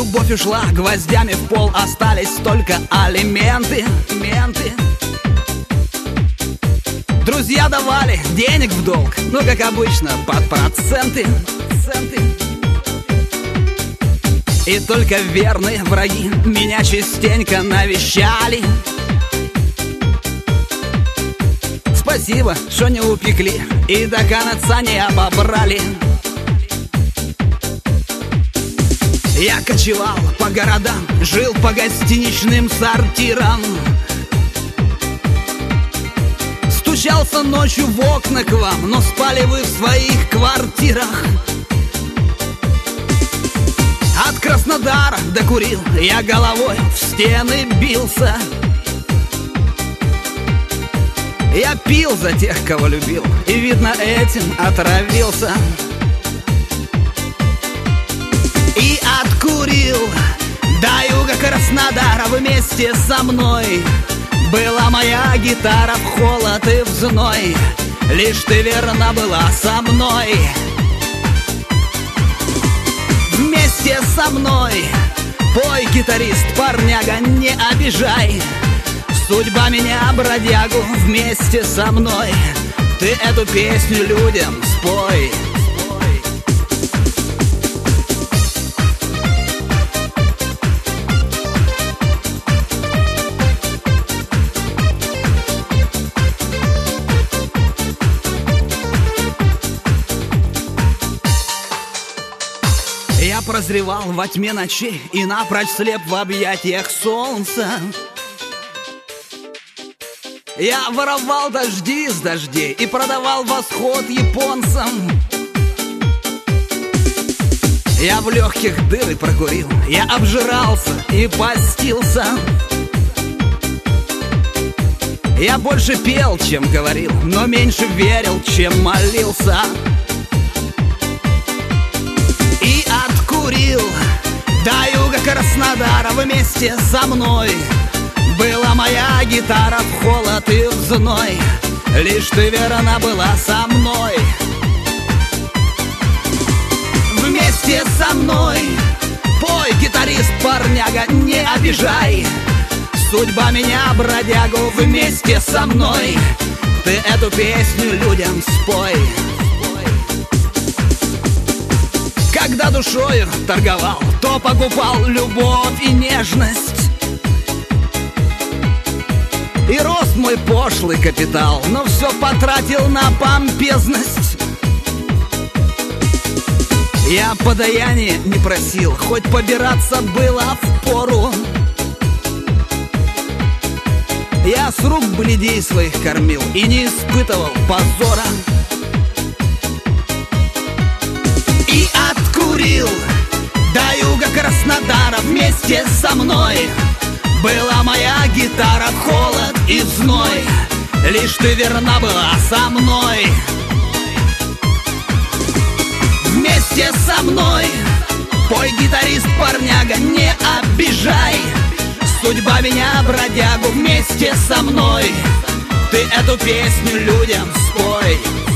Любовь ушла гвоздями в пол, остались только алименты. Друзья давали денег в долг, ну как обычно, под проценты. И только верные враги меня частенько навещали. Спасибо, что не упекли и до конца не обобрали. Я кочевал по городам, жил по гостиничным сортирам, стучался ночью в окна к вам, но спали вы в своих квартирах. От Краснодара докурил, я головой в стены бился. Я пил за тех, кого любил, и, видно, этим отравился. И откурил до юга Краснодара вместе со мной. Была моя гитара в холод и в зной, лишь ты верна была со мной. Вместе со мной пой, гитарист, парняга, не обижай. Судьба меня, бродягу, вместе со мной. Ты эту песню людям спой. Я прозревал во тьме ночей и напрочь слеп в объятиях солнца. Я воровал дожди из дождей и продавал восход японцам. Я в легких дыры прокурил, я обжирался и постился. Я больше пел, чем говорил, но меньше верил, чем молился. И откурил до юга Краснодара вместе со мной. Была моя гитара в холод и в зной, лишь ты верна была со мной. Вместе со мной пой, гитарист, парняга, не обижай. Судьба меня, бродягу, вместе со мной. Ты эту песню людям спой. Когда душою торговал, то покупал любовь и нежность. И рост мой пошлый капитал, но все потратил на помпезность. Я подаяние не просил, хоть побираться было впору. Я с рук бледей своих кормил и не испытывал позора. И откурил до юга Краснодара вместе со мной. Была моя гитара в холод и в зной, лишь ты верна была со мной. Вместе со мной пой, гитарист, парняга, не обижай. Судьба меня, бродягу, вместе со мной. Ты эту песню людям спой.